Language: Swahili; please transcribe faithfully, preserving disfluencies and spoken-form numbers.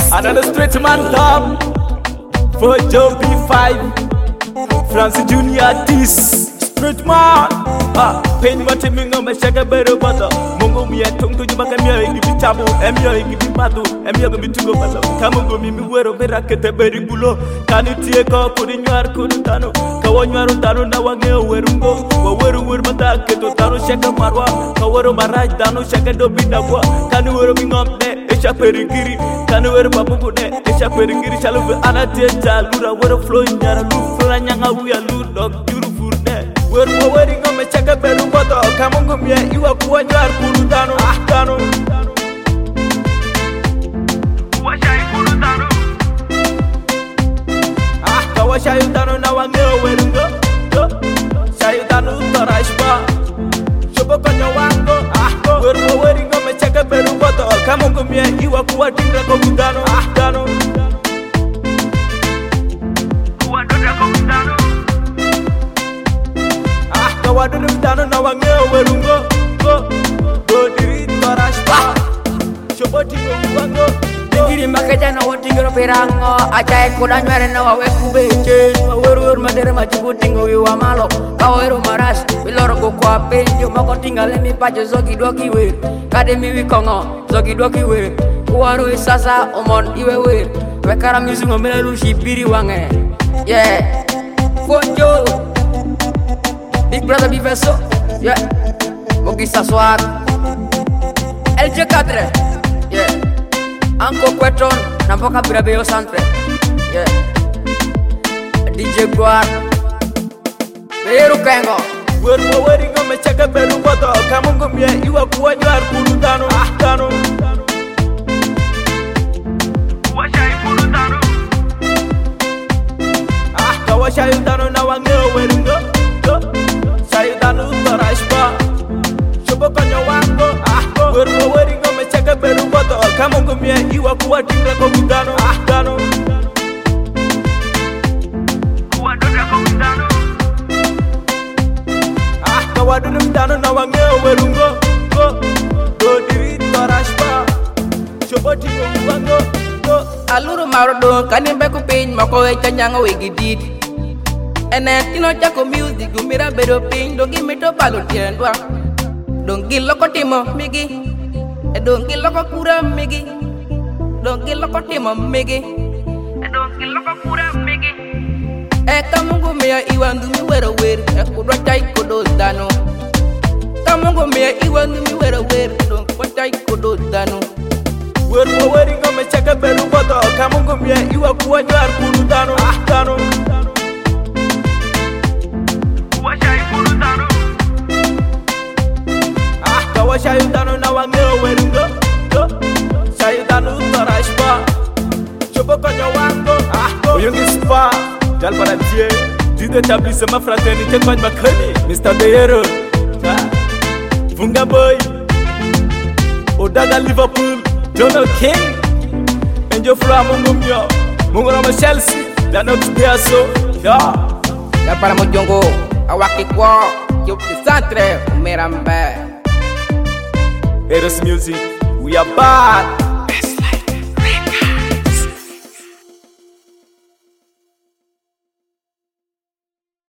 Another straight man Tom for Joe B five Francis Junior this Straight man ah pain mati mingo mashaka bero bado Mungu miya tungtu jumaka miya igi bitabu Emiya igi bimadu Emiya igi bitugo balo Kamungu mimi wero bera kete beri bulo Kani tiye ko kuri nyar kuri tano Kawa nyaru tano na wangeo werungo Wa weru weru mata keto tano shaka marwa Kawa maraj tano shaka do bidabwa Kani wero mingomne Esha perigiri Kani wero babugu ne Esha perigiri Shaluwe anatiye jalura Wero flow nyara lu Flora nyanga uya lu dog Juru furde Weru wa weri ngome chaka beru bodo Kamungu miya iwa kuwa nyar kuru tano Tano Kuwa shai kuru tano Ah kawa shayu tano na wangeo werungo Shayu tano utarashba Shobo konyo wango Ah weru wa weri ngome chaka beru bodo Kamungu miya iwa kuwa tingra kogu tano Tano Kuwa dodra kogu tano Kawadun mtano na wangeo werungo Go, go diri torashpa Shoboti go wango Diri makeja na watingiro pirango Achae kuda nywere na wawe kubeche Waweru ur madere machuku tingo wiwa malo Kaweru maras Biloro kukwa penjo Moko tingale mi pacho zogi doki wer Kade mi wikongo Zogi doki wer Kuwaru isasa omon iwe wer Wekara misungo mele lushi biri wange Yeah Fonjo Big brother Biveso, yeah. Mogi Saswag, L J quatre, yeah. Anko Queton, Nampoka Birabeo Santre, yeah. D J Guar, Beru Kengo. Weru wa weri ngome chaka beru bodo Kamungu miya iwa kuwa nyar kuru tano Tano Kuwa shai kuru tano Ah kawa shayu tano na wangeo werungo Sayudanu torashba Shobo konyo wango Ah weru wa weri ngome chaka beru bodo Kamungu miya iwa kuwa tingra kogu tano Tano Kuwa dodra kogu tano Ah kawadunu mtano na wangeo werungo Go, go diri torashba Shobo tingo wango Go Aluru marodo kanimbe kupin Moko wecha nyango wigidid Ene tino chako music umira bedo ping Dongi mito palo tiendwa Dongi loko timo migi E dongi loko kura migi Dongi loko timo migi E dongi loko kura migi E kamungu mea iwa ndumi wero wer E kudwa chai kodo dano Kamungu mea iwa ndumi wero wer Dongwa chai kodo dano Weru wa weri ngome chaka beru bodo Kamungu mea iwa kuwa nyar kuru tano Tano Shayu tano na wangeo werungo Shayu tano utarashpa Shobo konyo wango Oyungi spa Jal para die Dide tablisse ma fraternité kwa makani Mister Deyero Funga boy Odaga Liverpool Donald King Enjo Fra Mungu myo Mungu rama Chelsea Danot Diaso Ya Jal para mojongo Awaki kwa Yuki Santre Umerambe Eros Music, we are bad.